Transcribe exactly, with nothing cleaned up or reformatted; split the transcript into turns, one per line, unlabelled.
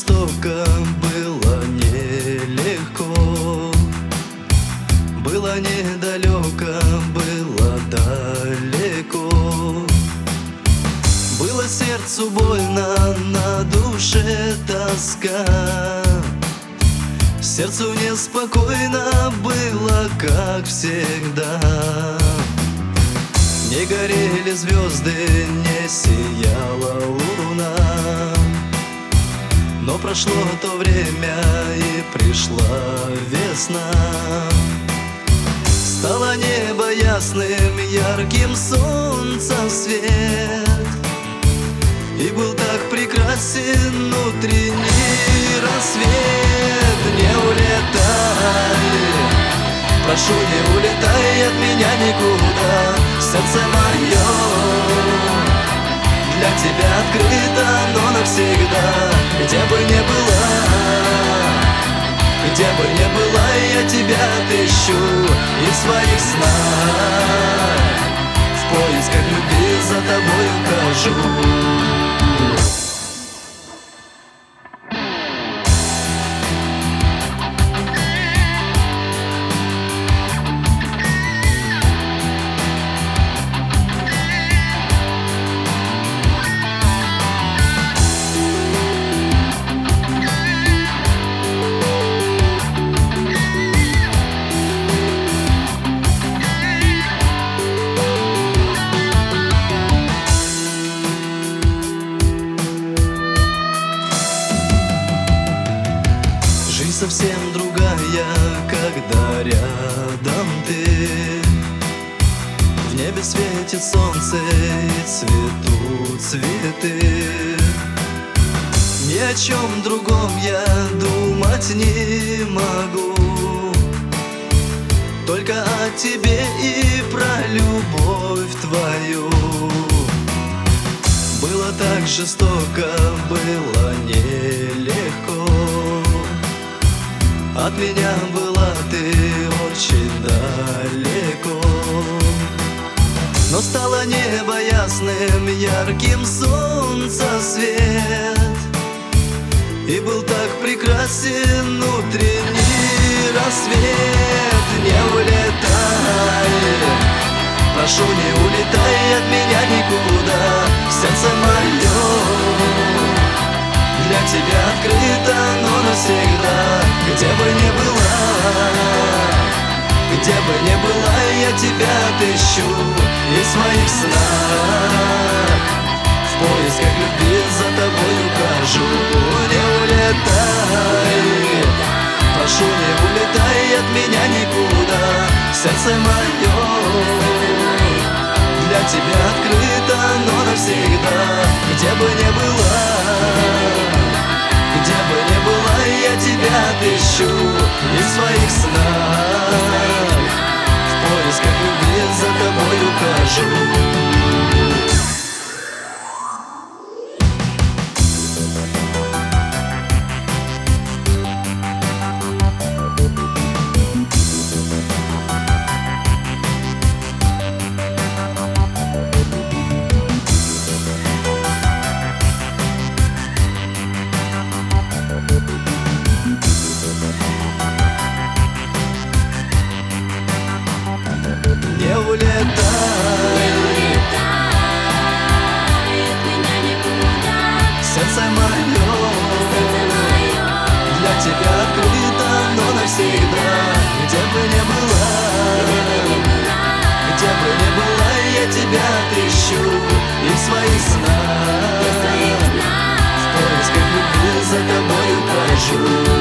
жестоко, было нелегко, было недалеко, было далеко, было сердцу больно, на душе тоска, сердцу неспокойно было, как всегда. Не горели звезды, не сияла луна, но прошло то время и пришла весна. Стало небо ясным, ярким солнца свет, и был так прекрасен утренний рассвет. Не улетай, прошу, не улетай от меня никуда, сердце мое для тебя открыто, но навсегда. Где бы ни была, где бы ни была, я тебя отыщу и в своих снах в поисках любви за тобой укажу. Совсем другая, когда рядом ты. В небе светит солнце и цветут цветы. Ни о чем другом я думать не могу, только о тебе и про любовь твою. Было так жестоко, было нелегко, от меня была ты очень далеко, но стало небо ясным, ярким солнца свет, и был так прекрасен утренний рассвет. Не улетай, прошу, не улетай от меня никуда, сердце мое для тебя открыто, но навсегда. Где бы ни была, где бы ни была, я тебя отыщу и в своих снах в поисках любви за тобой укажу. Не улетай, прошу, не улетай от меня никуда, сердце мое для тебя открыто, но навсегда. Где бы ни была, где бы ни была, я тебя отыщу и в своих снах в поисках любви за тобой укажу. Не улетай,
от меня никуда,
сердце мое для тебя открыто, но навсегда. Где бы ни была, где бы ни была, я тебя отыщу и в своих снах в поисках любви за тобой укажу.